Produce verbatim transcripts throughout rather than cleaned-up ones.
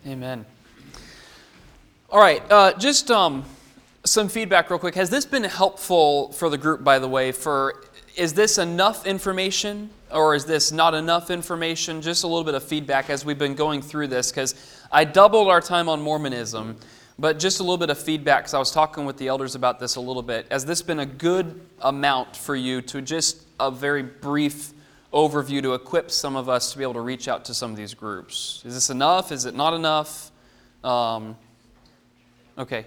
Amen. All right, uh, just um, some feedback real quick. Has this been helpful for the group, by the way? For is this enough information or is this not enough information? Just a little bit of feedback as we've been going through this, because I doubled our time on Mormonism, but just a little bit of feedback, because I was talking with the elders about this a little bit. Has this been a good amount for you to just a very brief overview to equip some of us to be able to reach out to some of these groups? Is this enough? Is it not enough? Um, okay.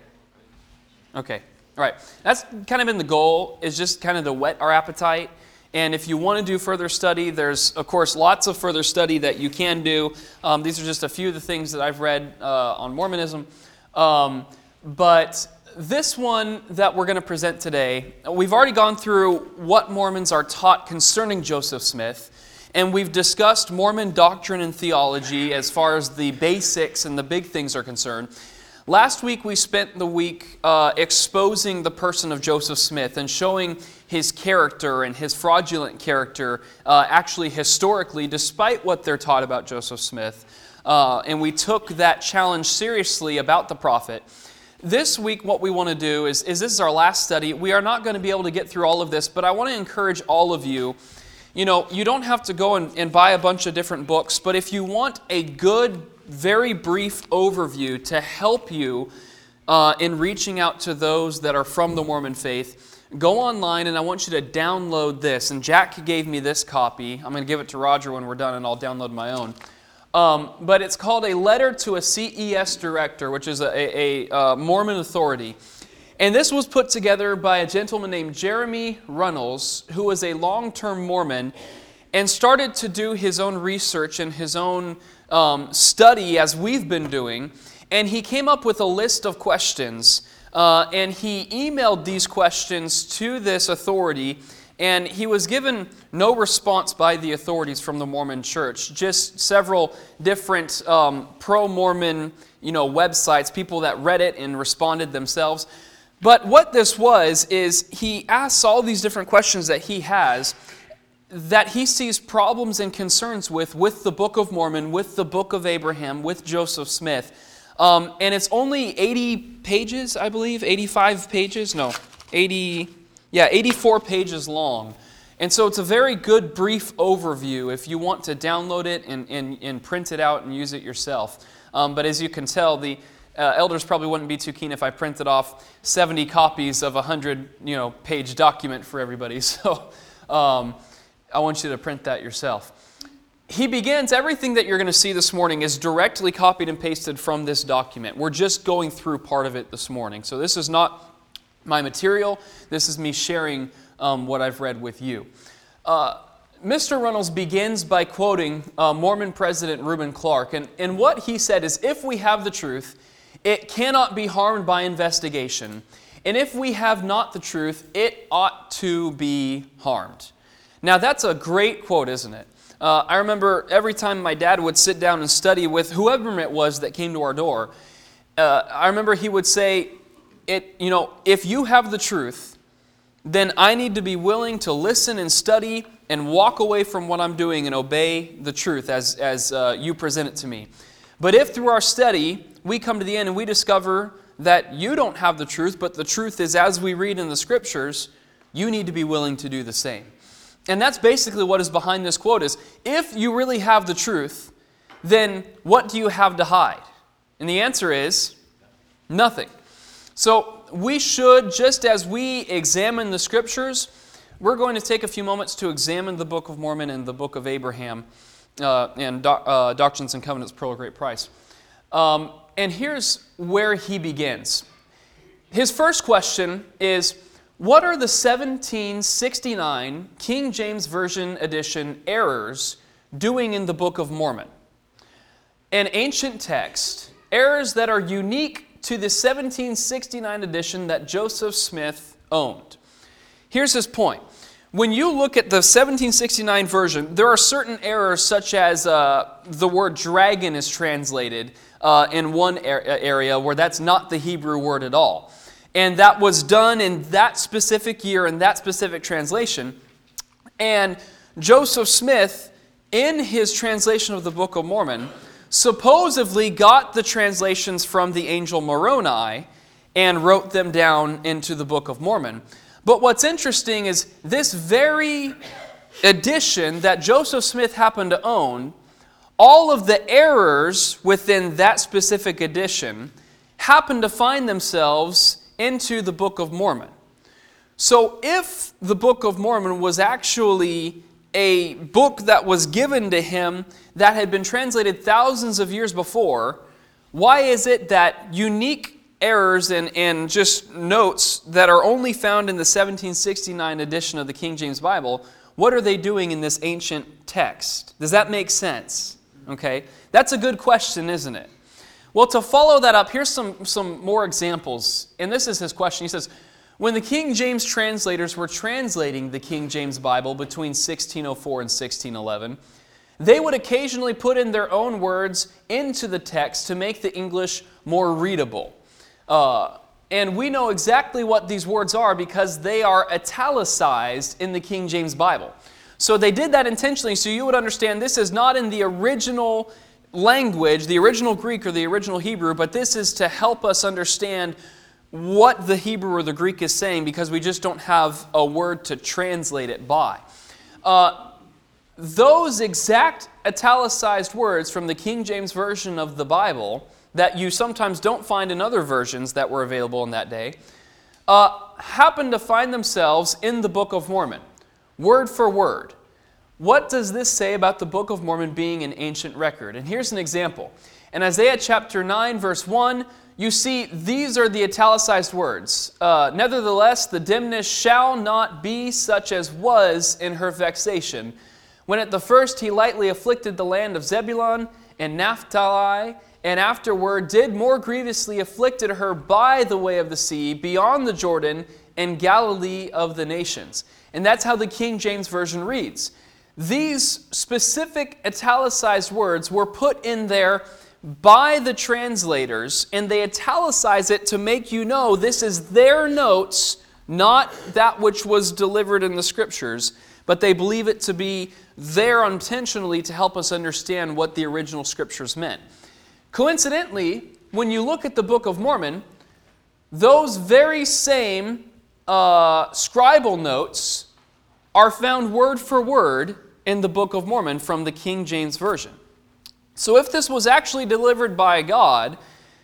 Okay. All right. That's kind of been the goal, is just kind of to whet our appetite. And if you want to do further study, there's, of course, lots of further study that you can do. Um, these are just a few of the things that I've read uh, on Mormonism. Um, but this one that we're going to present today, we've already gone through what Mormons are taught concerning Joseph Smith, and we've discussed Mormon doctrine and theology as far as the basics and the big things are concerned. Last week we spent the week uh, exposing the person of Joseph Smith and showing his character and his fraudulent character uh, actually historically, despite what they're taught about Joseph Smith. Uh, and we took that challenge seriously about the prophet. This week, what we want to do is, is this is our last study. We are not going to be able to get through all of this, but I want to encourage all of you. You know, you don't have to go and, and buy a bunch of different books, but if you want a good, very brief overview to help you uh, in reaching out to those that are from the Mormon faith, go online and I want you to download this. And Jack gave me this copy. I'm going to give it to Roger when we're done, and I'll download my own. Um, but it's called A Letter to a C E S Director, which is a, a, a uh, Mormon authority. And this was put together by a gentleman named Jeremy Runnels, who was a long-term Mormon, and started to do his own research and his own um, study as we've been doing. And he came up with a list of questions, uh, and he emailed these questions to this authority. And he was given no response by the authorities from the Mormon Church, just several different um, pro-Mormon, you know, websites, people that read it and responded themselves. But what this was is he asks all these different questions that he has that he sees problems and concerns with, with the Book of Mormon, with the Book of Abraham, with Joseph Smith. Um, and it's only eighty pages, I believe, eighty-five pages, no, eighty... Yeah, eighty-four pages long. And so it's a very good brief overview if you want to download it and, and, and print it out and use it yourself. Um, but as you can tell, the uh, elders probably wouldn't be too keen if I printed off seventy copies of a hundred, you know, page document for everybody. So um, I want you to print that yourself. He begins, everything that you're going to see this morning is directly copied and pasted from this document. We're just going through part of it this morning. So this is not my material. This is me sharing um, what I've read with you. Uh, Mister Runnels begins by quoting uh, Mormon President Reuben Clark, and, and what he said is, if we have the truth, it cannot be harmed by investigation, and if we have not the truth, it ought to be harmed. Now that's a great quote, isn't it? Uh, I remember every time my dad would sit down and study with whoever it was that came to our door, uh, I remember he would say, It, you know, if you have the truth, then I need to be willing to listen and study and walk away from what I'm doing and obey the truth as, as uh, you present it to me. But if through our study, we come to the end and we discover that you don't have the truth, but the truth is as we read in the Scriptures, you need to be willing to do the same. And that's basically what is behind this quote is, if you really have the truth, then what do you have to hide? And the answer is, nothing. So we should, just as we examine the Scriptures, we're going to take a few moments to examine the Book of Mormon and the Book of Abraham uh, and Do- uh, Doctrines and Covenants, Pearl of Great Price. Um, and here's where he begins. His first question is, what are the seventeen sixty-nine King James Version edition errors doing in the Book of Mormon? An ancient text, errors that are unique to the seventeen sixty-nine edition that Joseph Smith owned. Here's his point. When you look at the seventeen sixty-nine version, there are certain errors such as uh, the word dragon is translated uh, in one area where that's not the Hebrew word at all. And that was done in that specific year in that specific translation. And Joseph Smith, in his translation of the Book of Mormon, supposedly got the translations from the angel Moroni and wrote them down into the Book of Mormon. But what's interesting is this very edition that Joseph Smith happened to own, all of the errors within that specific edition happened to find themselves into the Book of Mormon. So if the Book of Mormon was actually a book that was given to him that had been translated thousands of years before, why is it that unique errors and, and just notes that are only found in the seventeen sixty-nine edition of the King James Bible, what are they doing in this ancient text? Does that make sense? Okay, that's a good question, isn't it? Well, to follow that up, here's some, some more examples. And this is his question. He says, when the King James translators were translating the King James Bible between sixteen oh four and sixteen eleven, they would occasionally put in their own words into the text to make the English more readable. Uh, and we know exactly what these words are because they are italicized in the King James Bible. So they did that intentionally so you would understand this is not in the original language, the original Greek or the original Hebrew, but this is to help us understand what the Hebrew or the Greek is saying because we just don't have a word to translate it by. Uh, those exact italicized words from the King James Version of the Bible that you sometimes don't find in other versions that were available in that day, uh, happen to find themselves in the Book of Mormon, word for word. What does this say about the Book of Mormon being an ancient record? And here's an example. In Isaiah chapter nine, verse one, you see these are the italicized words. Uh, Nevertheless, the dimness shall not be such as was in her vexation, when at the first he lightly afflicted the land of Zebulun and Naphtali, and afterward did more grievously afflicted her by the way of the sea, beyond the Jordan, and Galilee of the nations. And that's how the King James Version reads. These specific italicized words were put in there by the translators, and they italicize it to make you know this is their notes, not that which was delivered in the Scriptures, but they believe it to be there intentionally to help us understand what the original Scriptures meant. Coincidentally, when you look at the Book of Mormon, those very same uh, scribal notes are found word for word in the Book of Mormon from the King James Version. So if this was actually delivered by God,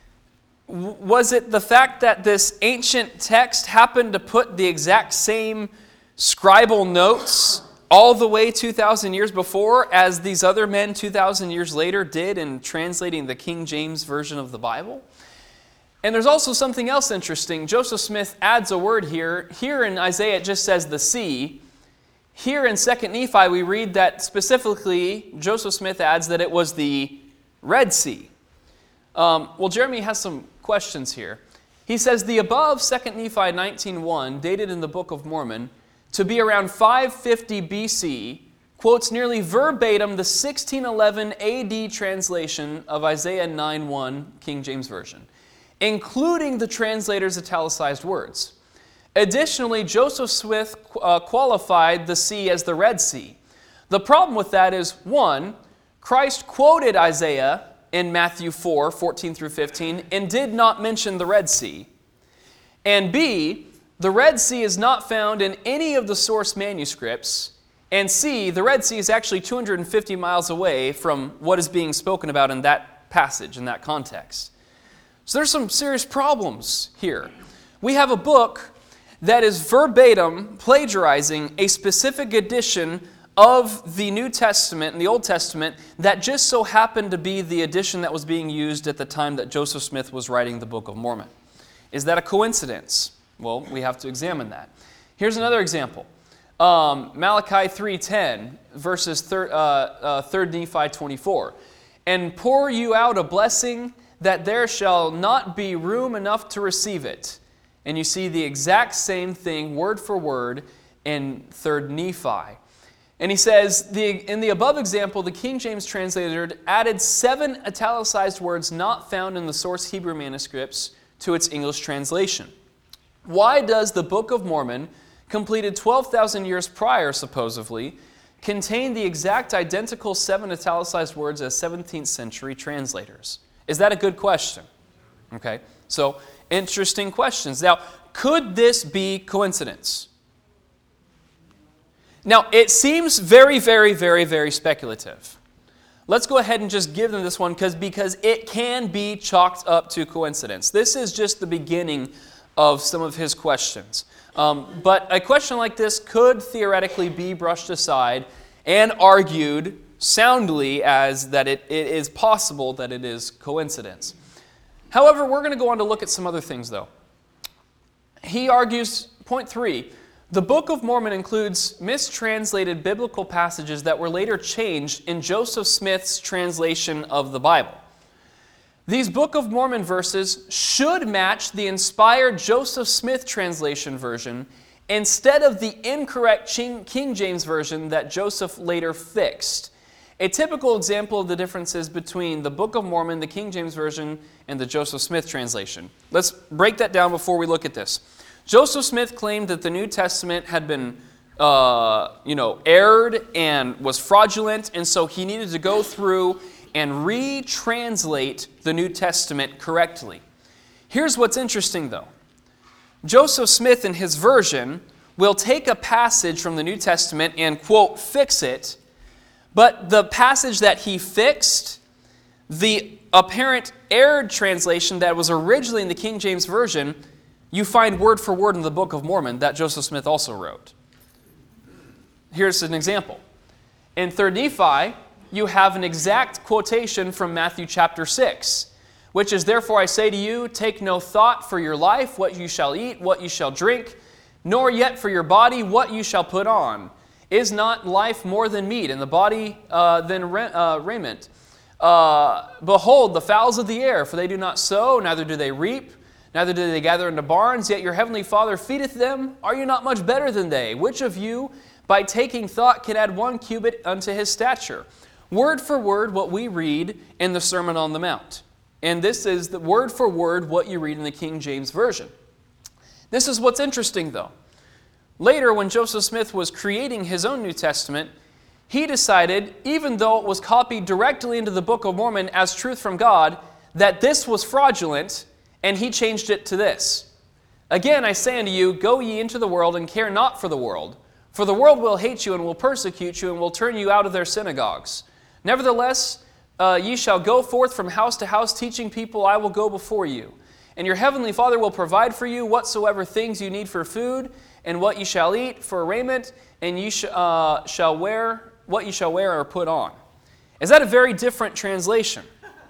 w- was it the fact that this ancient text happened to put the exact same scribal notes all the way two thousand years before as these other men two thousand years later did in translating the King James Version of the Bible? And there's also something else interesting. Joseph Smith adds a word here. Here in Isaiah it just says the sea. Here in Second Nephi we read that specifically Joseph Smith adds that it was the Red Sea. Um, well, Jeremy has some questions here. He says the above Second Nephi nineteen one, dated in the Book of Mormon, to be around five fifty B C, quotes nearly verbatim the sixteen eleven A D translation of Isaiah nine one, King James Version, including the translator's italicized words. Additionally, Joseph Smith uh, qualified the sea as the Red Sea. The problem with that is, one, Christ quoted Isaiah in Matthew four, fourteen through fifteen, and did not mention the Red Sea. And B, the Red Sea is not found in any of the source manuscripts. And C, the Red Sea is actually two hundred fifty miles away from what is being spoken about in that passage, in that context. So there's some serious problems here. We have a book that is verbatim plagiarizing a specific edition of the New Testament and the Old Testament that just so happened to be the edition that was being used at the time that Joseph Smith was writing the Book of Mormon. Is that a coincidence? Well, we have to examine that. Here's another example. Um, Malachi three ten, verses thir- uh, uh, third Nephi twenty-four. And pour you out a blessing that there shall not be room enough to receive it. And you see the exact same thing, word for word, in third Nephi. And he says, the, in the above example, the King James translator added seven italicized words not found in the source Hebrew manuscripts to its English translation. Why does the Book of Mormon, completed twelve thousand years prior, supposedly, contain the exact identical seven italicized words as seventeenth century translators? Is that a good question? Okay, so interesting questions. Now, could this be coincidence? Now, it seems very, very, very, very speculative. Let's go ahead and just give them this one because because it can be chalked up to coincidence. This is just the beginning of some of his questions. Um, but a question like this could theoretically be brushed aside and argued soundly as that it, it is possible that it is coincidence. However, we're going to go on to look at some other things, though. He argues, point three, the Book of Mormon includes mistranslated biblical passages that were later changed in Joseph Smith's translation of the Bible. These Book of Mormon verses should match the inspired Joseph Smith translation version instead of the incorrect King James version that Joseph later fixed. A typical example of the differences between the Book of Mormon, the King James Version, and the Joseph Smith translation. Let's break that down before we look at this. Joseph Smith claimed that the New Testament had been, uh, you know, erred and was fraudulent, and so he needed to go through and retranslate the New Testament correctly. Here's what's interesting, though. Joseph Smith, in his version, will take a passage from the New Testament and, quote, fix it. But the passage that he fixed, the apparent erred translation that was originally in the King James Version, you find word for word in the Book of Mormon that Joseph Smith also wrote. Here's an example. In Third Nephi, you have an exact quotation from Matthew chapter six, which is, "Therefore I say to you, take no thought for your life, what you shall eat, what you shall drink, nor yet for your body, what you shall put on. Is not life more than meat, and the body uh, than ra- uh, raiment? Uh, behold, the fowls of the air, for they do not sow, neither do they reap, neither do they gather into barns, yet your heavenly Father feedeth them. Are you not much better than they? Which of you, by taking thought, can add one cubit unto his stature?" Word for word what we read in the Sermon on the Mount. And this is the word for word what you read in the King James Version. This is what's interesting, though. Later, when Joseph Smith was creating his own New Testament, he decided, even though it was copied directly into the Book of Mormon as truth from God, that this was fraudulent, and he changed it to this. "Again, I say unto you, go ye into the world, and care not for the world. For the world will hate you, and will persecute you, and will turn you out of their synagogues. Nevertheless, uh, ye shall go forth from house to house, teaching people, I will go before you. And your heavenly Father will provide for you whatsoever things you need for food, and what you shall eat for raiment, and ye sh- uh, shall wear what you shall wear or put on." Is that a very different translation?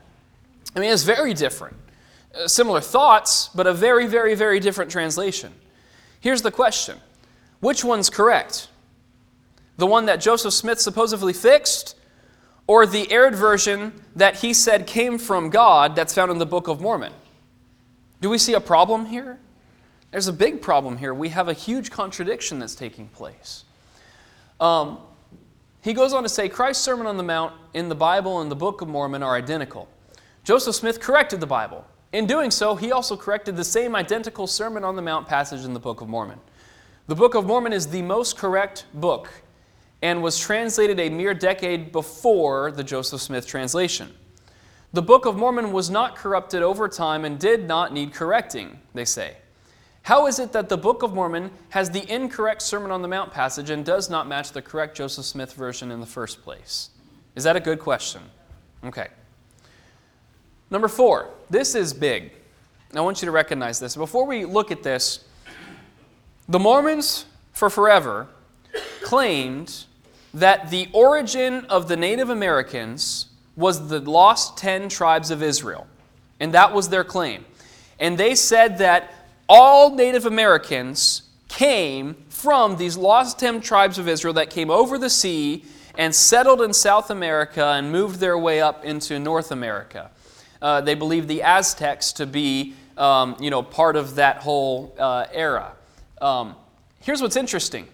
I mean, it's very different. Uh, similar thoughts, but a very, very, very different translation. Here's the question. Which one's correct? The one that Joseph Smith supposedly fixed, or the erred version that he said came from God that's found in the Book of Mormon? Do we see a problem here? There's a big problem here. We have a huge contradiction that's taking place. Um, he goes on to say, Christ's Sermon on the Mount in the Bible and the Book of Mormon are identical. Joseph Smith corrected the Bible. In doing so, he also corrected the same identical Sermon on the Mount passage in the Book of Mormon. The Book of Mormon is the most correct book and was translated a mere decade before the Joseph Smith translation. The Book of Mormon was not corrupted over time and did not need correcting, they say. How is it that the Book of Mormon has the incorrect Sermon on the Mount passage and does not match the correct Joseph Smith version in the first place? Is that a good question? Okay. Number four, this is big. I want you to recognize this. Before we look at this, the Mormons, for forever, claimed that the origin of the Native Americans was the lost ten tribes of Israel. And that was their claim. And they said that all Native Americans came from these lost ten tribes of Israel that came over the sea and settled in South America and moved their way up into North America. Uh, they believed the Aztecs to be um, you know, part of that whole uh, era. Um, here's what's interesting.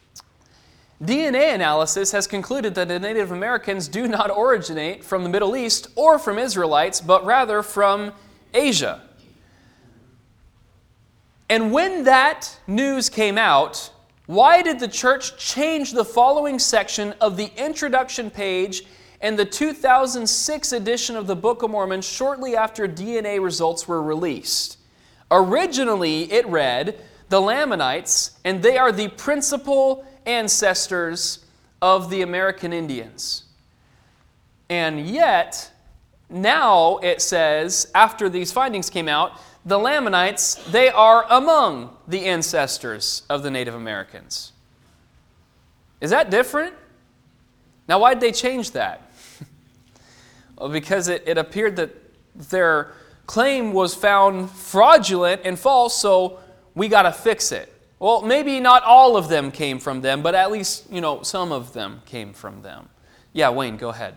D N A analysis has concluded that the Native Americans do not originate from the Middle East or from Israelites, but rather from Asia. And when that news came out, Why did the church change the following section of the introduction page in the two thousand six edition of the Book of Mormon shortly after D N A results were released? Originally, it read, the Lamanites, and they are the principal ancestors of the American Indians. And yet, now it says, after these findings came out, the Lamanites, they are among the ancestors of the Native Americans. Is that different? Now, why did they change that? Well, because it, it appeared that their claim was found fraudulent and false, so we got to fix it. Well, maybe not all of them came from them, but at least, you know, some of them came from them. Yeah, Wayne, go ahead.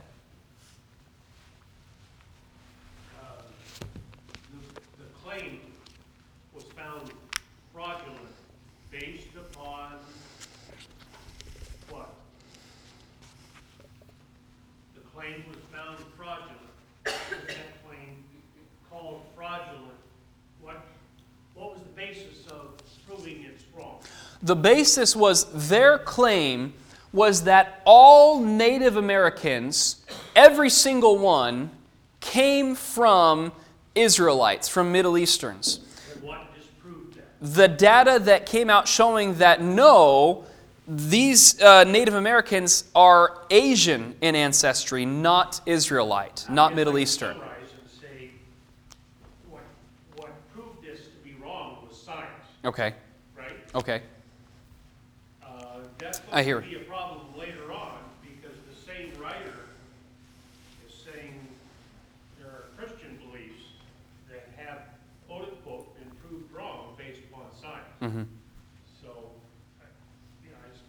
Based upon what? The claim was found fraudulent. That claim called fraudulent. What, what was the basis of proving it's wrong? The basis was their claim was that all Native Americans, every single one, came from Israelites, from Middle Easterns. The data that came out showing that no, these uh, Native Americans are Asian in ancestry, not Israelite, not Middle Eastern. Summarize and say what, what proved this to be wrong was science. Okay. Right? Okay. Uh, that's I going hear to be a problem later on because the same writer is saying there are Christian beliefs that have quote unquote been proved wrong based upon science. Mm-hmm. So, you know, I just,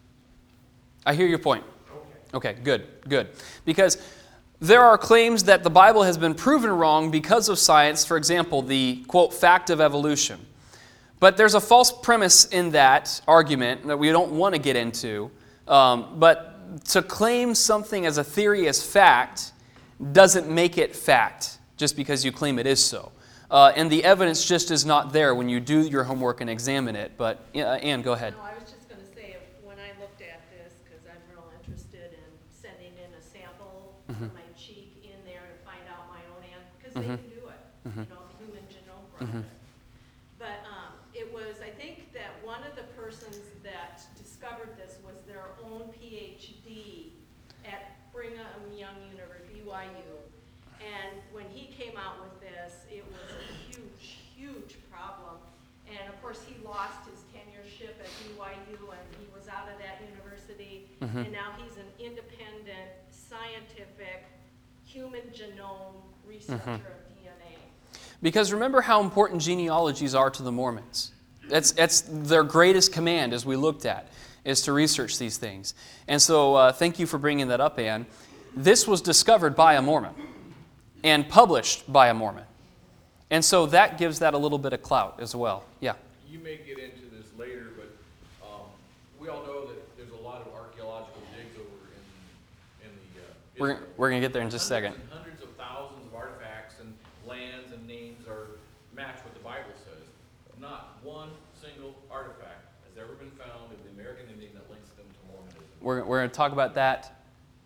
I hear your point. okay. Okay, good, good. Because there are claims that the Bible has been proven wrong because of science, for example, the, quote, fact of evolution. But there's a false premise in that argument that we don't want to get into. Um, but to claim something as a theory as fact doesn't make it fact just because you claim it is so. Uh, and the evidence just is not there when you do your homework and examine it. But, uh, Ann, go ahead. No, I was just going to say, when I looked at this, because I'm real interested in sending in a sample Mm-hmm. of my cheek in there to find out my own answer, because Mhm. they can do it, Mhm. you know, the Human Genome Mhm. Project. But um, it was, I think that one of the persons that discovered this was their own P H D at Brigham Young University, B Y U. And when he came out with this, it was a huge, huge problem. And of course, he lost his tenureship at B Y U and he was out of that university. Mhm. And now he's an independent, scientific, human genome researcher Mhm. of D N A. Because remember how important genealogies are to the Mormons. That's, that's their greatest command, as we looked at, is to research these things. And so uh, thank you for bringing that up, Ann. This was discovered by a Mormon and published by a Mormon. And so that gives that a little bit of clout as well. Yeah. You may get into this later, but um, we all know that there's a lot of archaeological digs over in, in the uh, We're, Israel. we're going to get there in just a second. Hundreds and hundreds of thousands of artifacts and lands and names are match what the Bible says. Not one single artifact has ever been found of the American Indian that links them to Mormonism. We're, we're going to talk about that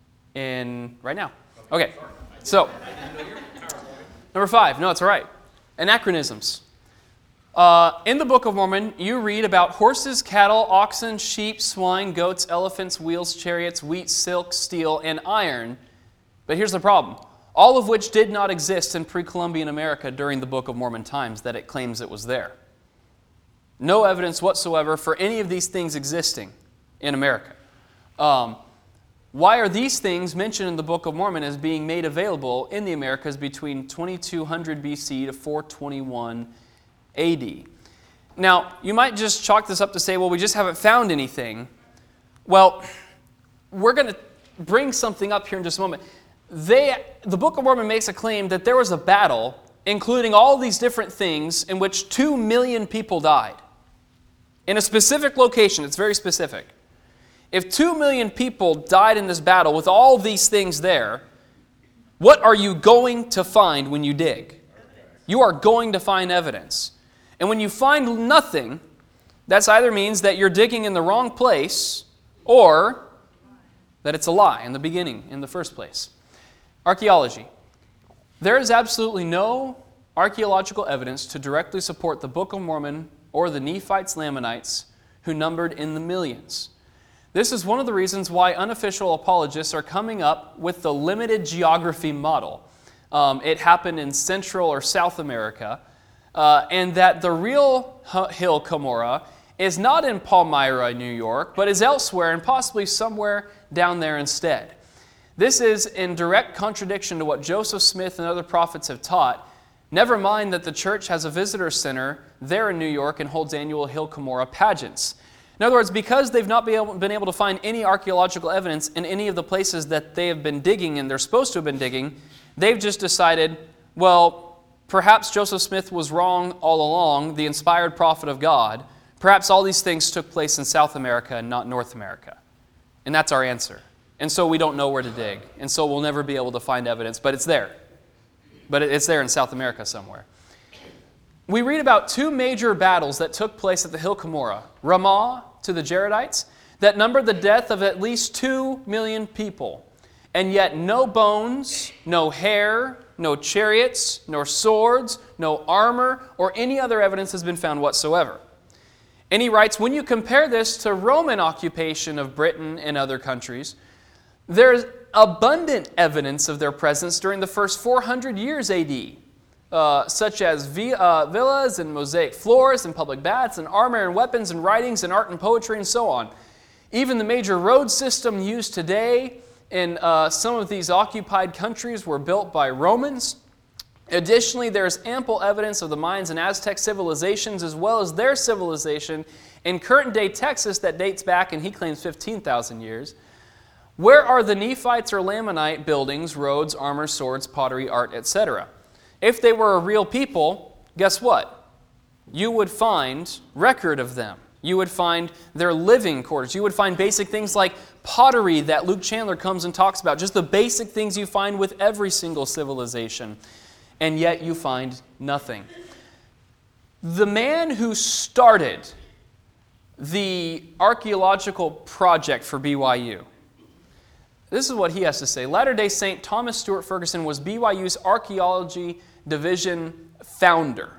in right now. Okay, Okay. sorry. I didn't- So, I didn't know your PowerPoint. number five. No, it's all right. Anachronisms. Uh, in the Book of Mormon, you read about horses, cattle, oxen, sheep, swine, goats, elephants, wheels, chariots, wheat, silk, steel, and iron. But here's the problem. All of which did not exist in pre-Columbian America during the Book of Mormon times that it claims it was there. No evidence whatsoever for any of these things existing in America. Um, why are these things mentioned in the Book of Mormon as being made available in the Americas between twenty-two hundred B C to four twenty-one A D? Now, you might just chalk this up to say, well, we just haven't found anything. Well, we're going to bring something up here in just a moment. They, the Book of Mormon makes a claim that there was a battle, including all these different things, in which two million people died. In a specific location, it's very specific. If two million people died in this battle with all these things there, what are you going to find when you dig? You are going to find evidence. And when you find nothing, That either means that you're digging in the wrong place or that it's a lie in the beginning, in the first place. Archaeology. There is absolutely no archaeological evidence to directly support the Book of Mormon or the Nephites Lamanites, who numbered in the millions. This is one of the reasons why unofficial apologists are coming up with the limited geography model. Um, it happened in Central or South America, uh, and that the real hill Cumorah is not in Palmyra, New York, but is elsewhere and possibly somewhere down there instead. This is in direct contradiction to what Joseph Smith and other prophets have taught. Never mind that the church has a visitor center there in New York and holds annual Hill Cumorah pageants. In other words, because they've not been able, been able to find any archaeological evidence in any of the places that they have been digging and they're supposed to have been digging, they've just decided, well, perhaps Joseph Smith was wrong all along, the inspired prophet of God. Perhaps all these things took place in South America and not North America. And that's our answer. And so we don't know where to dig. And so we'll never be able to find evidence, but it's there. But it's there in South America somewhere. We read about two major battles that took place at the Hill Cumorah. Ramah to the Jaredites, that numbered the death of at least two million people. And yet no bones, no hair, no chariots, nor swords, no armor, or any other evidence has been found whatsoever. And he writes, when you compare this to Roman occupation of Britain and other countries, there's abundant evidence of their presence during the first four hundred years A D, uh, such as vi- uh, villas and mosaic floors and public baths and armor and weapons and writings and art and poetry and so on. Even the major road system used today in uh, some of these occupied countries were built by Romans. Additionally, there's ample evidence of the Mayans and Aztec civilizations as well as their civilization in current-day Texas that dates back, and he claims, fifteen thousand years. Where are the Nephites or Lamanite buildings, roads, armor, swords, pottery, art, et cetera? If they were a real people, guess what? You would find record of them. You would find their living quarters. You would find basic things like pottery that Luke Chandler comes and talks about, just the basic things you find with every single civilization. And yet you find nothing. The man who started the archaeological project for B Y U, this is what he has to say. Latter-day Saint Thomas Stewart Ferguson was B Y U's archaeology division founder.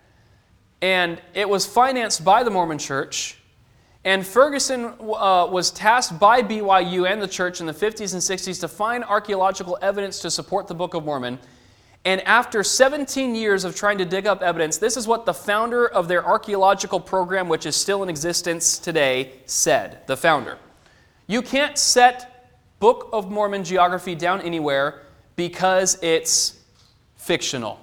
And it was financed by the Mormon Church. And Ferguson uh, was tasked by B Y U and the church in the fifties and sixties to find archaeological evidence to support the Book of Mormon. And after seventeen years of trying to dig up evidence, this is what the founder of their archaeological program, which is still in existence today, said. The founder. You can't set Book of Mormon geography down anywhere because it's fictional.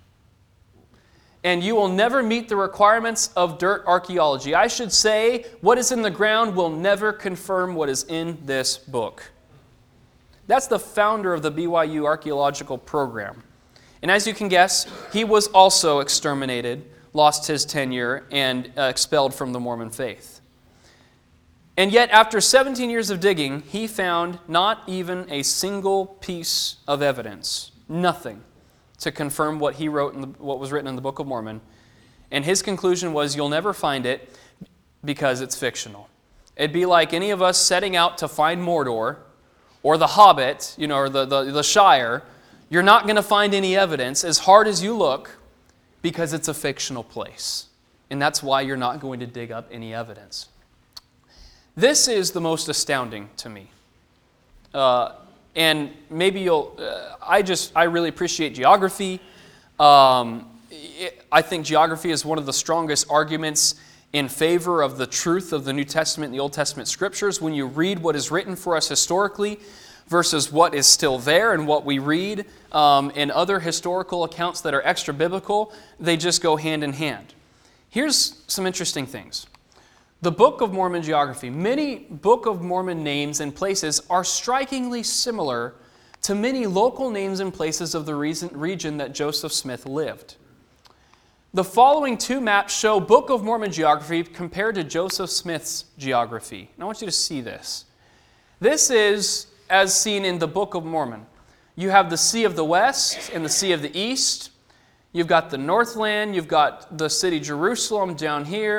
And you will never meet the requirements of dirt archaeology. I should say, what is in the ground will never confirm what is in this book. That's the founder of the B Y U archaeological program. And as you can guess, he was also exterminated, lost his tenure, and uh, expelled from the Mormon faith. And yet, after seventeen years of digging, he found not even a single piece of evidence, nothing, to confirm what he wrote in the, what was written in the Book of Mormon. And his conclusion was, you'll never find it because it's fictional. It'd be like any of us setting out to find Mordor, or the Hobbit, you know, or the, the, the Shire. You're not going to find any evidence, as hard as you look, because it's a fictional place. And that's why you're not going to dig up any evidence. This is the most astounding to me. Uh, and maybe you'll, uh, I just, I really appreciate geography. Um, it, I think geography is one of the strongest arguments in favor of the truth of the New Testament and the Old Testament Scriptures. When you read what is written for us historically versus what is still there and what we read um, in other historical accounts that are extra-biblical, they just go hand in hand. Here's some interesting things. The Book of Mormon geography, many Book of Mormon names and places are strikingly similar to many local names and places of the region that Joseph Smith lived. The following two maps show Book of Mormon geography compared to Joseph Smith's geography. And I want you to see this. This is as seen in the Book of Mormon. You have the Sea of the West and the Sea of the East. You've got the Northland. You've got the city Jerusalem down here.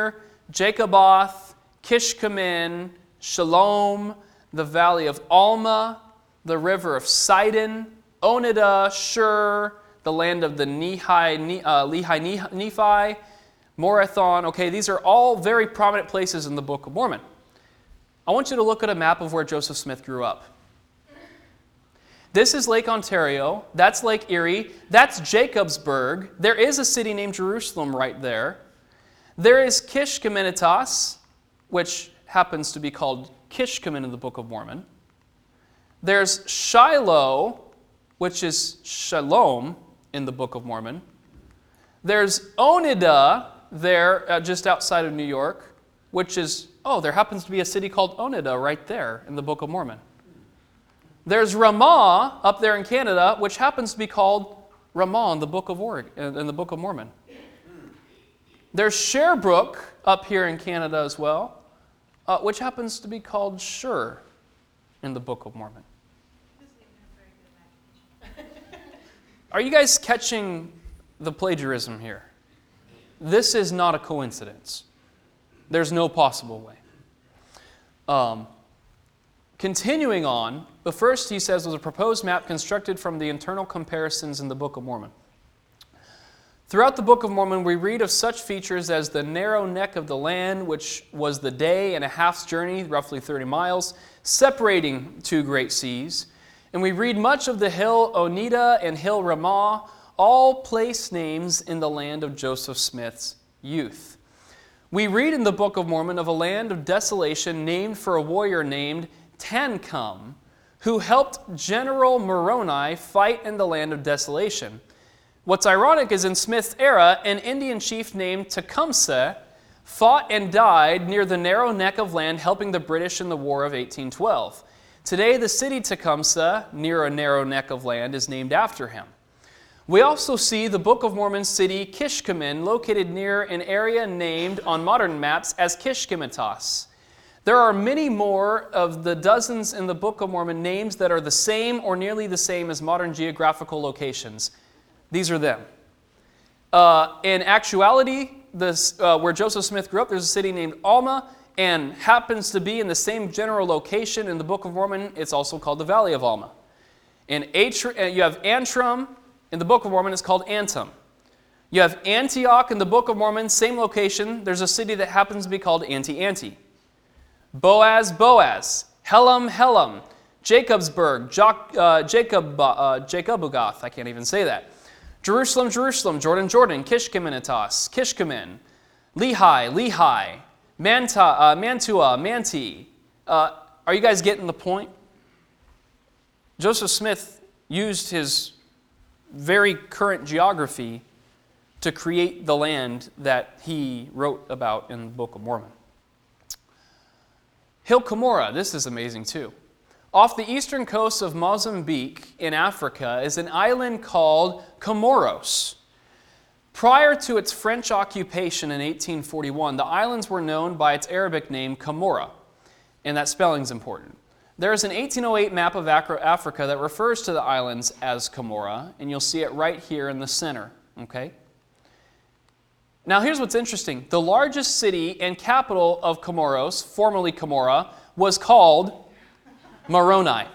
Jacoboth, Kishkamin, Shalom, the valley of Alma, the river of Sidon, Onidah, Shur, the land of the Nehi, Ne- uh, Lehi Nephi, Morathon. Okay, these are all very prominent places in the Book of Mormon. I want you to look at a map of where Joseph Smith grew up. This is Lake Ontario. That's Lake Erie. That's Jacobsburg. There is a city named Jerusalem right there. There is Kishkamenitas, which happens to be called Kishkamen in the Book of Mormon. There's Shiloh, which is Shalom in the Book of Mormon. There's Onidah there uh, just outside of New York, which is, oh, there happens to be a city called Onidah right there in the Book of Mormon. There's Ramah up there in Canada, which happens to be called Ramah in the Book of Oregon, in the Book of Mormon. There's Sherbrooke up here in Canada as well, uh, which happens to be called Shur in the Book of Mormon. Are you guys catching the plagiarism here? This is not a coincidence. There's no possible way. Um, continuing on, the first, he says, was a proposed map constructed from the internal comparisons in the Book of Mormon. Throughout the Book of Mormon, we read of such features as the narrow neck of the land, which was the day and a half's journey, roughly thirty miles, separating two great seas. And we read much of the hill Onidah and hill Ramah, all place names in the land of Joseph Smith's youth. We read in the Book of Mormon of a land of desolation named for a warrior named Tancum, who helped General Moroni fight in the land of desolation. What's ironic is in Smith's era, an Indian chief named Tecumseh fought and died near the narrow neck of land helping the British in the War of eighteen twelve. Today, the city Tecumseh, near a narrow neck of land, is named after him. We also see the Book of Mormon city Kishkamen located near an area named on modern maps as Kishkamitas. There are many more of the dozens in the Book of Mormon names that are the same or nearly the same as modern geographical locations. These are them. Uh, in actuality, this, uh, where Joseph Smith grew up, there's a city named Alma, and happens to be in the same general location in the Book of Mormon. It's also called the Valley of Alma. In Atri- you have Antrim. In the Book of Mormon, it's called Antum. You have Antioch in the Book of Mormon, same location. There's a city that happens to be called Anti-Anti. Boaz, Boaz. Helam, Helam. Jacobsburg, jo- uh, Jacob, uh, Jacobugoth. I can't even say that. Jerusalem, Jerusalem. Jordan, Jordan. Kishkamenitas, Kishkamen. Lehi, Lehi. Manta, uh, Mantua, Manti. Uh, are you guys getting the point? Joseph Smith used his very current geography to create the land that he wrote about in the Book of Mormon. Hill Cumorah, this is amazing too. Off the eastern coast of Mozambique in Africa is an island called Comoros. Prior to its French occupation in eighteen forty-one, the islands were known by its Arabic name Camorra, and that spelling is important. There is an eighteen oh eight map of Africa that refers to the islands as Camorra, and you'll see it right here in the center, okay? Now here's what's interesting. The largest city and capital of Comoros, formerly Camorra, was called Moroni.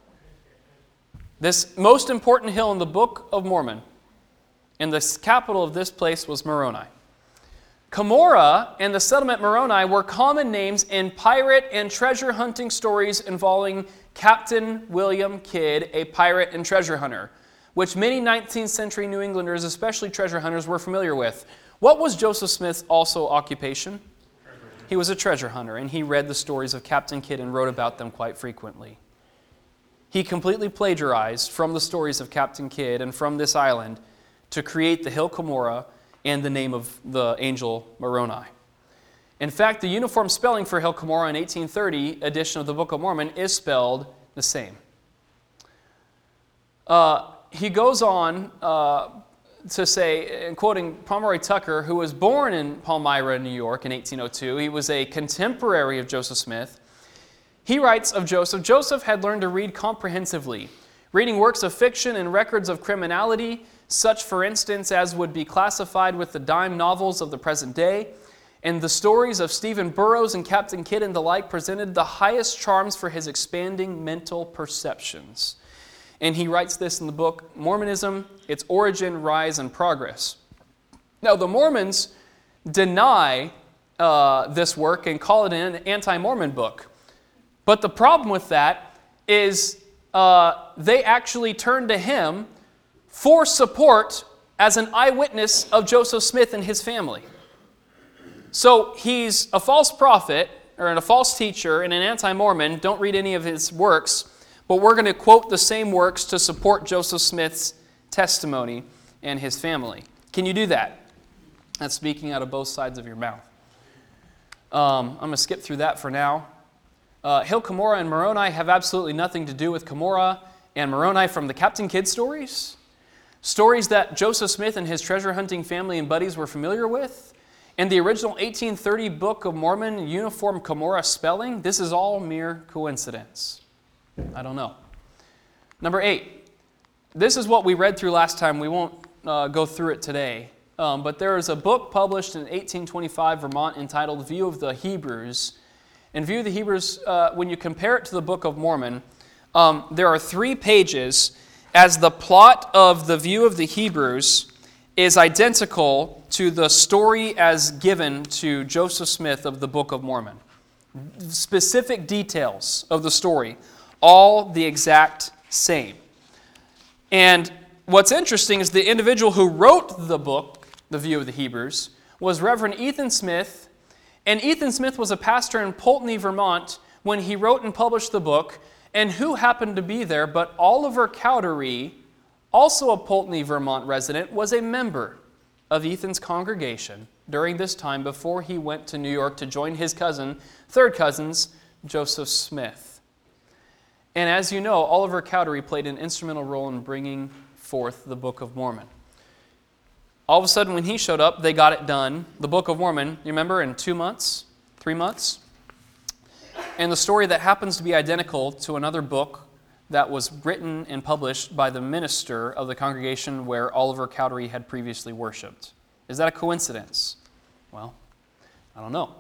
This most important hill in the Book of Mormon, and the capital of this place was Moroni. Camorra and the settlement Moroni were common names in pirate and treasure hunting stories involving Captain William Kidd, a pirate and treasure hunter, which many nineteenth century New Englanders, especially treasure hunters, were familiar with. What was Joseph Smith's also occupation? He was a treasure hunter, and he read the stories of Captain Kidd and wrote about them quite frequently. He completely plagiarized from the stories of Captain Kidd and from this island to create the hill Camorra and the name of the angel Moroni. In fact, the uniform spelling for hill Camorra in eighteen thirty edition of the Book of Mormon is spelled the same. Uh, he goes on uh, to say, and quoting Pomeroy Tucker, who was born in Palmyra, New York in eighteen oh two, he was a contemporary of Joseph Smith. He writes of Joseph, Joseph had learned to read comprehensively, reading works of fiction and records of criminality, such, for instance, as would be classified with the dime novels of the present day, and the stories of Stephen Burrows and Captain Kidd and the like presented the highest charms for his expanding mental perceptions. And he writes this in the book, Mormonism, Its Origin, Rise, and Progress. Now, the Mormons deny uh, this work and call it an anti-Mormon book. But the problem with that is uh, they actually turn to him for support as an eyewitness of Joseph Smith and his family. So he's a false prophet, or a false teacher, and an anti-Mormon. Don't read any of his works. But we're going to quote the same works to support Joseph Smith's testimony and his family. Can you do that? That's speaking out of both sides of your mouth. Um, I'm going to skip through that for now. Uh, Hill Cumorah and Moroni have absolutely nothing to do with Cumorah and Moroni from the Captain Kidd stories. Stories that Joseph Smith and his treasure hunting family and buddies were familiar with. And the original eighteen thirty Book of Mormon uniform Cumorah spelling. This is all mere coincidence. I don't know. Number eight. This is what we read through last time. We won't uh, go through it today. Um, but there is a book published in eighteen twenty-five, Vermont, entitled View of the Hebrews. And View of the Hebrews, uh, when you compare it to the Book of Mormon, um, there are three pages as the plot of the View of the Hebrews is identical to the story as given to Joseph Smith of the Book of Mormon. Specific details of the story, all the exact same. And what's interesting is the individual who wrote the book, The View of the Hebrews, was Reverend Ethan Smith. And Ethan Smith was a pastor in Poultney, Vermont, when he wrote and published the book. And who happened to be there but Oliver Cowdery, also a Poultney, Vermont resident, was a member of Ethan's congregation during this time before he went to New York to join his cousin, third cousins, Joseph Smith. And as you know, Oliver Cowdery played an instrumental role in bringing forth the Book of Mormon. All of a sudden, when he showed up, they got it done. The Book of Mormon, you remember, in two months, three months? And the story that happens to be identical to another book that was written and published by the minister of the congregation where Oliver Cowdery had previously worshipped. Is that a coincidence? Well, I don't know.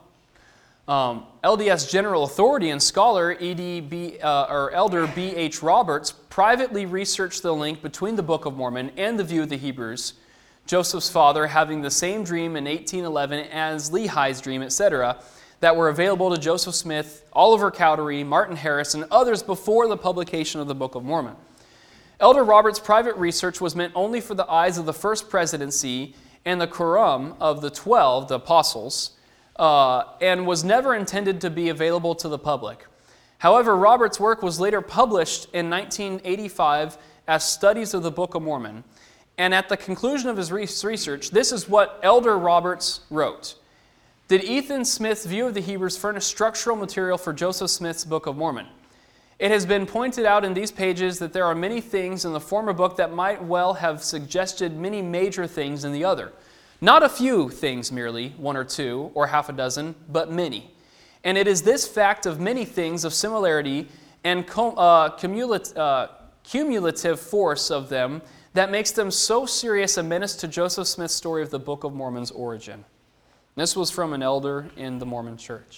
Um, L D S General Authority and scholar E D B uh, or Elder B H Roberts privately researched the link between the Book of Mormon and the View of the Hebrews, Joseph's father having the same dream in eighteen eleven as Lehi's dream, et cetera, that were available to Joseph Smith, Oliver Cowdery, Martin Harris, and others before the publication of the Book of Mormon. Elder Roberts' private research was meant only for the eyes of the First Presidency and the quorum of the Twelve, the Apostles, uh, and was never intended to be available to the public. However, Roberts' work was later published in nineteen eighty-five as Studies of the Book of Mormon. And at the conclusion of his research, this is what Elder Roberts wrote. Did Ethan Smith's View of the Hebrews furnish structural material for Joseph Smith's Book of Mormon? It has been pointed out in these pages that there are many things in the former book that might well have suggested many major things in the other. Not a few things merely, one or two, or half a dozen, but many. And it is this fact of many things of similarity and com- uh, cumulat- uh, cumulative force of them that makes them so serious a menace to Joseph Smith's story of the Book of Mormon's origin. This was from an elder in the Mormon Church.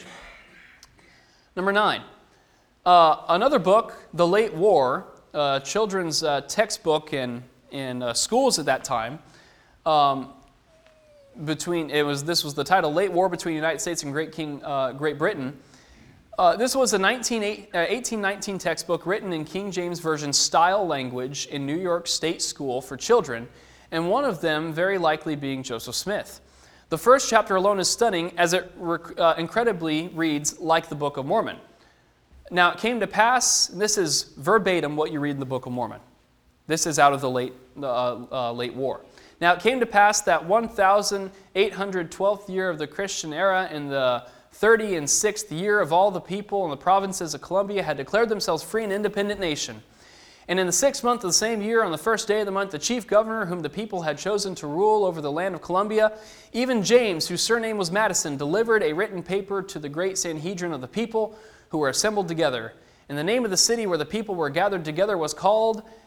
Number nine. Uh, another book, The Late War, uh, children's uh, textbook in, in uh, schools at that time. Um, between it was This was the title, Late War Between the United States and Great King uh, Great Britain. Uh, this was a eighteen nineteen textbook written in King James Version style language in New York State School for children, and one of them very likely being Joseph Smith. The first chapter alone is stunning, as it rec- uh, incredibly reads like the Book of Mormon. Now, it came to pass, this is verbatim what you read in the Book of Mormon. This is out of the late, uh, uh, late war. Now, it came to pass that one thousand eight hundred twelfth year of the Christian era, in the thirty and sixth year of all the people in the provinces of Columbia had declared themselves free and independent nation. And in the sixth month of the same year, on the first day of the month, the chief governor, whom the people had chosen to rule over the land of Columbia, even James, whose surname was Madison, delivered a written paper to the great Sanhedrin of the people who were assembled together. And the name of the city where the people were gathered together was called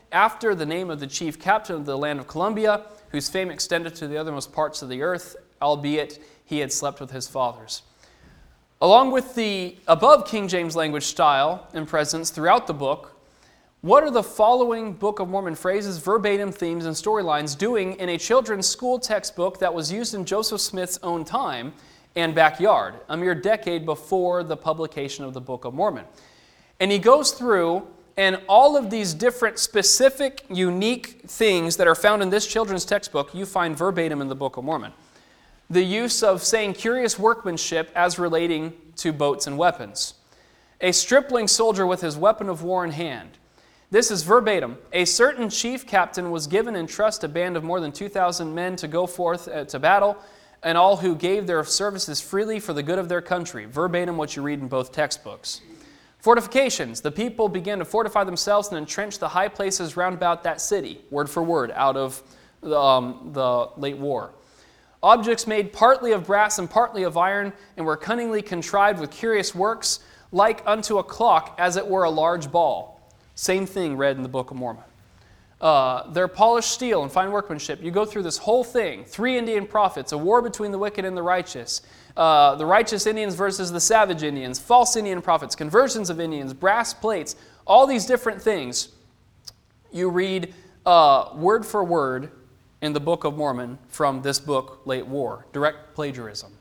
after the name of the chief captain of the land of Columbia, whose fame extended to the othermost parts of the earth, albeit he had slept with his fathers. Along with the above King James language style and presence throughout the book, what are the following Book of Mormon phrases, verbatim themes, and storylines doing in a children's school textbook that was used in Joseph Smith's own time and backyard, a mere decade before the publication of the Book of Mormon? And he goes through, and all of these different specific, unique things that are found in this children's textbook, you find verbatim in the Book of Mormon. The use of saying curious workmanship as relating to boats and weapons. A stripling soldier with his weapon of war in hand. This is verbatim. A certain chief captain was given in trust a band of more than two thousand men to go forth uh, to battle, and all who gave their services freely for the good of their country. Verbatim what you read in both textbooks. Fortifications. The people began to fortify themselves and entrench the high places round about that city. Word for word out of the, um, the late war. Objects made partly of brass and partly of iron, and were cunningly contrived with curious works, like unto a clock, as it were a large ball. Same thing read in the Book of Mormon. Uh, their polished steel and fine workmanship. You go through this whole thing. Three Indian prophets, a war between the wicked and the righteous. Uh, the righteous Indians versus the savage Indians. False Indian prophets, conversions of Indians, brass plates. All these different things you read uh, word for word in the Book of Mormon from this book, Late War. Direct plagiarism.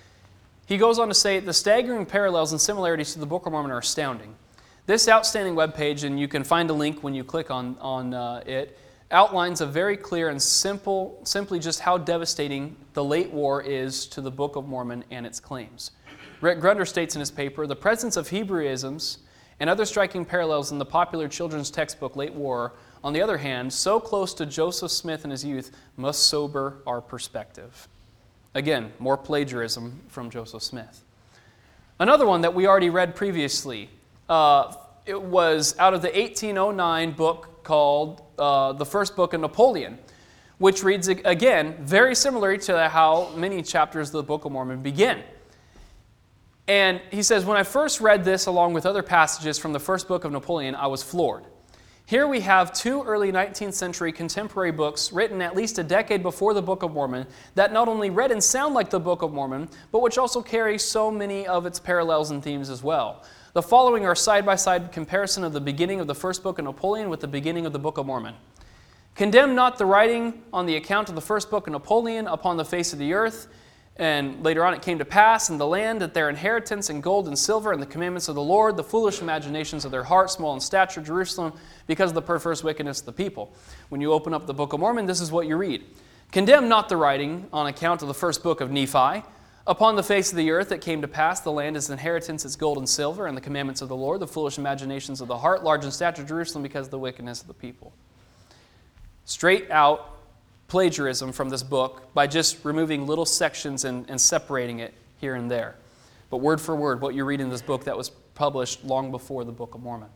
He goes on to say, the staggering parallels and similarities to the Book of Mormon are astounding. This outstanding webpage, and you can find a link when you click on, on uh, it, outlines a very clear and simple, simply just how devastating the late war is to the Book of Mormon and its claims. Rick Grunder states in his paper, the presence of Hebraisms and other striking parallels in the popular children's textbook Late War, on the other hand, so close to Joseph Smith and his youth, must sober our perspective. Again, more plagiarism from Joseph Smith. Another one that we already read previously, Uh, it was out of the eighteen oh nine book called uh, The First Book of Napoleon, which reads, again, very similar to how many chapters of the Book of Mormon begin. And he says, when I first read this along with other passages from the First Book of Napoleon, I was floored. Here we have two early nineteenth century contemporary books written at least a decade before the Book of Mormon that not only read and sound like the Book of Mormon, but which also carry so many of its parallels and themes as well. The following are side-by-side comparison of the beginning of the First Book of Napoleon with the beginning of the Book of Mormon. Condemn not the writing on the account of the First Book of Napoleon upon the face of the earth. And later on it came to pass in the land that their inheritance in gold and silver and the commandments of the Lord, the foolish imaginations of their heart, small in stature, Jerusalem, because of the perverse wickedness of the people. When you open up the Book of Mormon, this is what you read. Condemn not the writing on account of the First Book of Nephi. Upon the face of the earth it came to pass, the land is inheritance, its gold and silver, and the commandments of the Lord, the foolish imaginations of the heart, large in stature, Jerusalem, because of the wickedness of the people. Straight out plagiarism from this book by just removing little sections and, and separating it here and there. But word for word, what you read in this book that was published long before the Book of Mormon.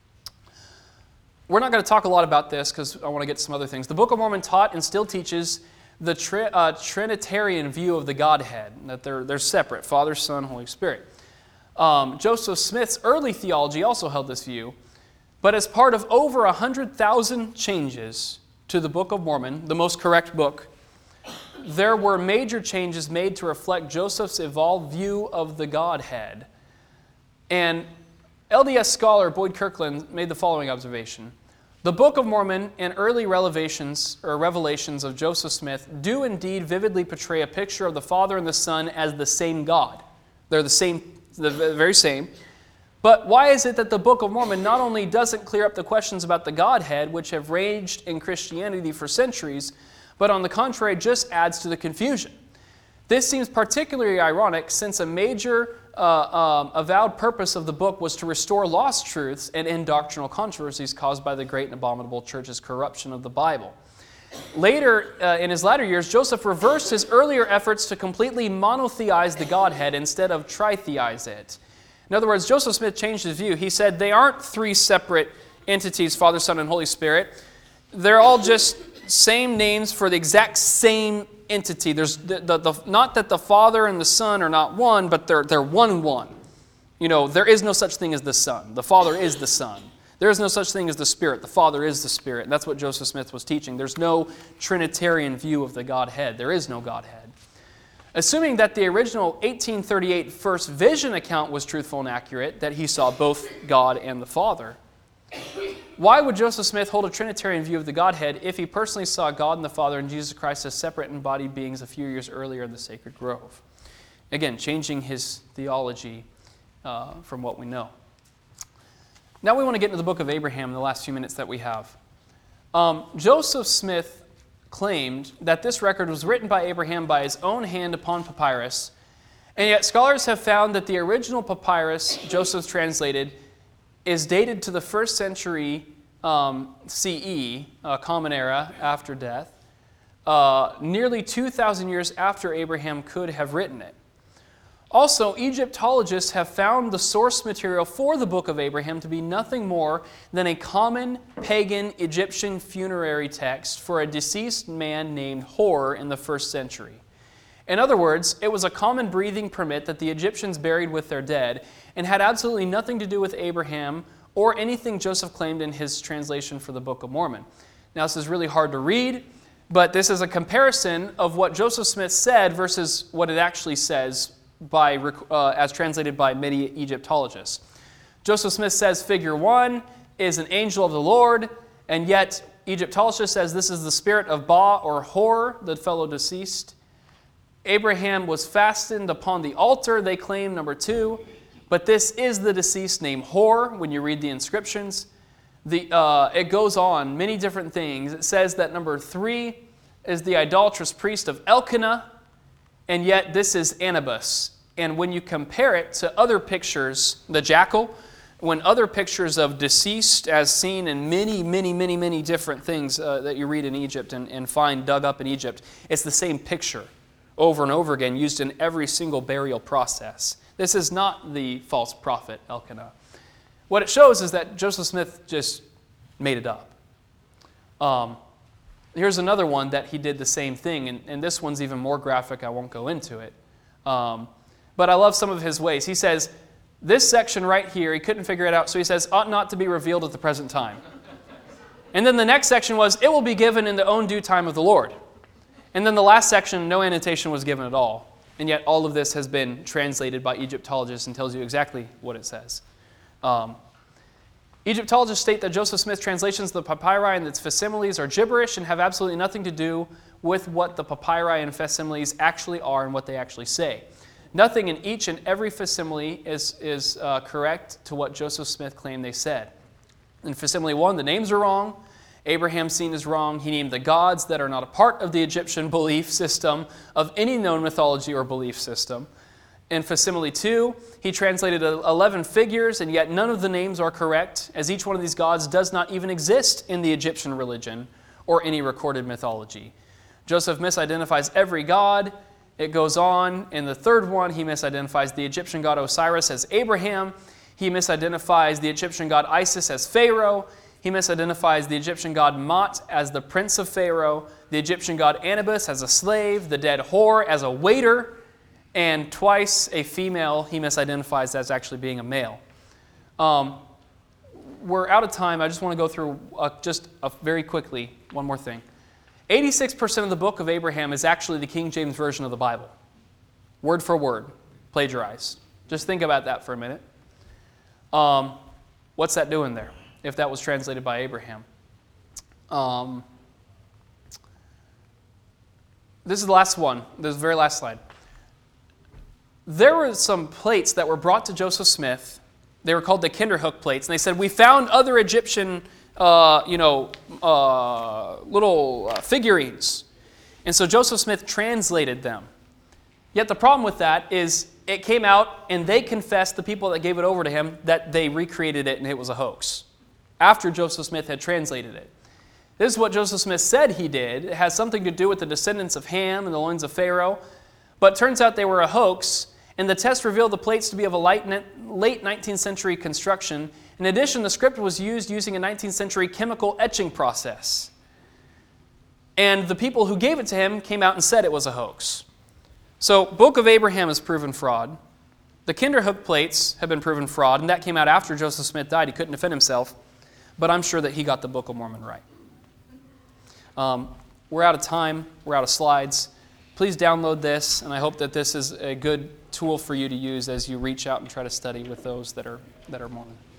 We're not going to talk a lot about this because I want to get to some other things. The Book of Mormon taught and still teaches the tri- uh, Trinitarian view of the Godhead, that they're, they're separate, Father, Son, Holy Spirit. Um, Joseph Smith's early theology also held this view, but as part of over one hundred thousand changes to the Book of Mormon, the most correct book, there were major changes made to reflect Joseph's evolved view of the Godhead. And L D S scholar Boyd Kirkland made the following observation. The Book of Mormon and early revelations or revelations of Joseph Smith do indeed vividly portray a picture of the Father and the Son as the same God. They're the same, the very same. But why is it that the Book of Mormon not only doesn't clear up the questions about the Godhead, which have raged in Christianity for centuries, but on the contrary just adds to the confusion? This seems particularly ironic since a major uh, um, avowed purpose of the book was to restore lost truths and end doctrinal controversies caused by the great and abominable church's corruption of the Bible. Later, uh, in his latter years, Joseph reversed his earlier efforts to completely monotheize the Godhead instead of tritheize it. In other words, Joseph Smith changed his view. He said they aren't three separate entities, Father, Son, and Holy Spirit. They're all just same names for the exact same entity. There's the, the, the, not that the Father and the Son are not one, but they're they're one one. You know, there is no such thing as the Son. The Father is the Son. There is no such thing as the Spirit. The Father is the Spirit. And that's what Joseph Smith was teaching. There's no Trinitarian view of the Godhead. There is no Godhead. Assuming that the original eighteen thirty-eight first vision account was truthful and accurate, that he saw both God and the Father, why would Joseph Smith hold a Trinitarian view of the Godhead if he personally saw God and the Father and Jesus Christ as separate embodied beings a few years earlier in the Sacred Grove? Again, changing his theology uh, from what we know. Now we want to get into the book of Abraham in the last few minutes that we have. Um, Joseph Smith claimed that this record was written by Abraham by his own hand upon papyrus, and yet scholars have found that the original papyrus Joseph translated is dated to the first century um, C E, uh, Common Era, after death, uh, nearly two thousand years after Abraham could have written it. Also, Egyptologists have found the source material for the Book of Abraham to be nothing more than a common pagan Egyptian funerary text for a deceased man named Hor in the first century. In other words, it was a common breathing permit that the Egyptians buried with their dead and had absolutely nothing to do with Abraham or anything Joseph claimed in his translation for the Book of Mormon. Now, this is really hard to read, but this is a comparison of what Joseph Smith said versus what it actually says by uh, as translated by many Egyptologists. Joseph Smith says figure one is an angel of the Lord, and yet Egyptologist says this is the spirit of Ba or Hor, the fellow deceased. Abraham was fastened upon the altar, they claim, number two, but this is the deceased named Hor when you read the inscriptions. The, uh, it goes on, many different things. It says that number three is the idolatrous priest of Elkanah, and yet this is Anubis. And when you compare it to other pictures, the jackal, when other pictures of deceased as seen in many, many, many, many different things uh, that you read in Egypt and, and find dug up in Egypt, it's the same picture over and over again used in every single burial process. This is not the false prophet Elkanah. What it shows is that Joseph Smith just made it up. Um, Here's another one that he did the same thing, and, and this one's even more graphic. I won't go into it. Um, but I love some of his ways. He says, this section right here, he couldn't figure it out, so he says, ought not to be revealed at the present time. And then the next section was, it will be given in the own due time of the Lord. And then the last section, no annotation was given at all. And yet all of this has been translated by Egyptologists and tells you exactly what it says. Um, Egyptologists state that Joseph Smith's translations of the papyri and its facsimiles are gibberish and have absolutely nothing to do with what the papyri and facsimiles actually are and what they actually say. Nothing in each and every facsimile is, is uh, correct to what Joseph Smith claimed they said. In facsimile one, the names are wrong. Abraham's scene is wrong. He named the gods that are not a part of the Egyptian belief system of any known mythology or belief system. In facsimile two, he translated eleven figures, and yet none of the names are correct, as each one of these gods does not even exist in the Egyptian religion or any recorded mythology. Joseph misidentifies every god. It goes on. In the third one, he misidentifies the Egyptian god Osiris as Abraham. He misidentifies the Egyptian god Isis as Pharaoh. He misidentifies the Egyptian god Mot as the prince of Pharaoh, the Egyptian god Anubis as a slave, the dead Hor as a waiter, and twice a female he misidentifies as actually being a male. Um, we're out of time. I just want to go through uh, just uh, very quickly one more thing. eighty-six percent of the book of Abraham is actually the King James Version of the Bible. Word for word, plagiarized. Just think about that for a minute. Um, what's that doing there, if that was translated by Abraham? Um, this is the last one. This is the very last slide. There were some plates that were brought to Joseph Smith. They were called the Kinderhook plates, and they said, we found other Egyptian, uh, you know, uh, little uh, figurines. And so Joseph Smith translated them. Yet the problem with that is it came out, and they confessed, the people that gave it over to him, that they recreated it and it was a hoax after Joseph Smith had translated it. This is what Joseph Smith said he did. It has something to do with the descendants of Ham and the loins of Pharaoh. But it turns out they were a hoax, and the test revealed the plates to be of a late nineteenth century construction. In addition, the script was used using a nineteenth century chemical etching process. And the people who gave it to him came out and said it was a hoax. So, Book of Abraham is proven fraud. The Kinderhook plates have been proven fraud, and that came out after Joseph Smith died. He couldn't defend himself. But I'm sure that he got the Book of Mormon right. Um, we're out of time. We're out of slides. Please download this, and I hope that this is a good tool for you to use as you reach out and try to study with those that are that are Mormon.